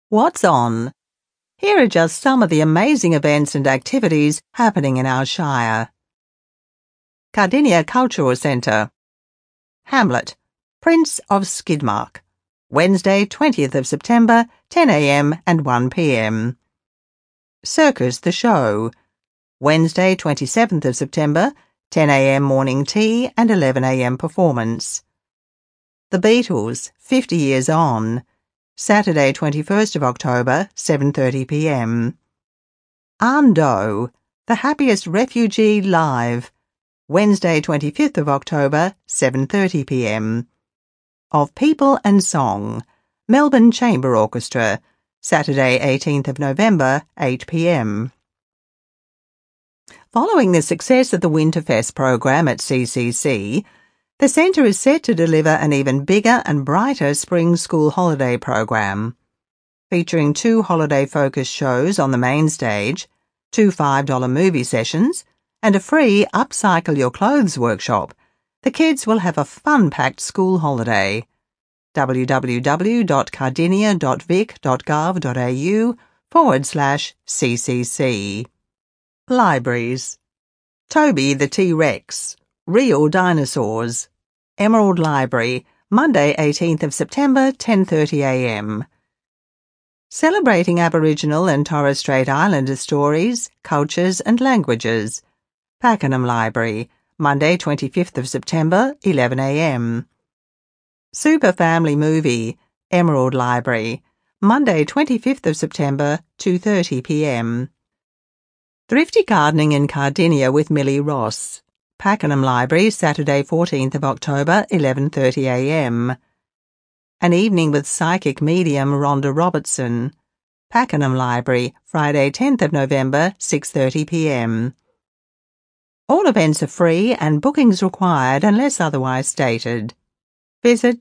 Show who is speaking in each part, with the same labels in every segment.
Speaker 1: What's on? Here are just some of the amazing events and activities happening in our shire. Cardinia Cultural Centre. Hamlet, Prince of Skidmark. Wednesday, 20th of September, 10 a.m. and 1 p.m. Circus the Show. Wednesday, 27th of September, 10 a.m. morning tea and 11 a.m. performance. The Beatles, 50 Years On. Saturday, 21st of October, 7:30 p.m. Ando, The Happiest Refugee Live. Wednesday, 25th of October, 7:30 p.m. Of People and Song, Melbourne Chamber Orchestra. Saturday, 18th of November, 8 p.m. Following the success of the Winterfest program at CCC, the centre is set to deliver an even bigger and brighter spring school holiday program. Featuring 2 holiday-focused shows on the main stage, 2 $5 movie sessions, and a free Upcycle Your Clothes workshop, the kids will have a fun-packed school holiday. www.cardinia.vic.gov.au/CCC. Libraries. Toby the T-Rex. Real Dinosaurs. Emerald Library, Monday 18th of September, 10:30 a.m. Celebrating Aboriginal and Torres Strait Islander stories, cultures and languages. Pakenham Library, Monday 25th of September, 11 a.m. Super Family Movie, Emerald Library, Monday 25th of September, 2:30 p.m. Thrifty Gardening in Cardinia with Millie Ross. Pakenham Library, Saturday 14th of October, 11:30 a.m. An Evening with Psychic Medium Rhonda Robertson. Pakenham Library, Friday 10th of November, 6:30 p.m. All events are free and bookings required unless otherwise stated. Visit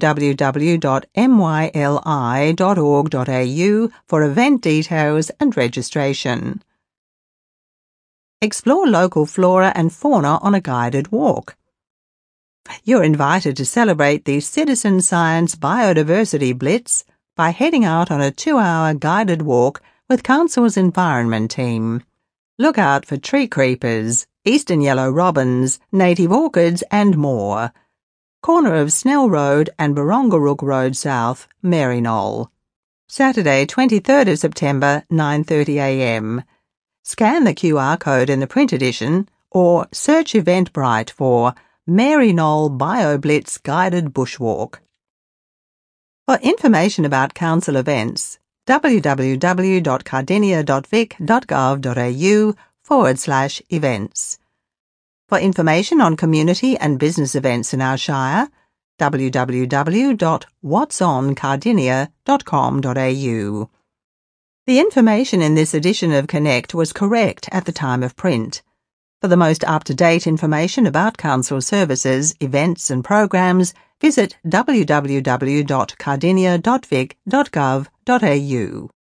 Speaker 1: www.myli.org.au for event details and registration. Explore local flora and fauna on a guided walk. You're invited to celebrate the Citizen Science Biodiversity Blitz by heading out on a 2-hour guided walk with Council's Environment Team. Look out for tree creepers, eastern yellow robins, native orchids and more. Corner of Snell Road and Barongarook Road South, Maryknoll. Saturday, 23rd of September, 9:30 a.m. Scan the QR code in the print edition or search Eventbrite for Maryknoll BioBlitz Guided Bushwalk. For information about council events, www.cardinia.vic.gov.au/events. For information on community and business events in our shire, www.whatsoncardinia.com.au. The information in this edition of Connect was correct at the time of print. For the most up-to-date information about council services, events and programs, visit www.cardinia.vic.gov.au.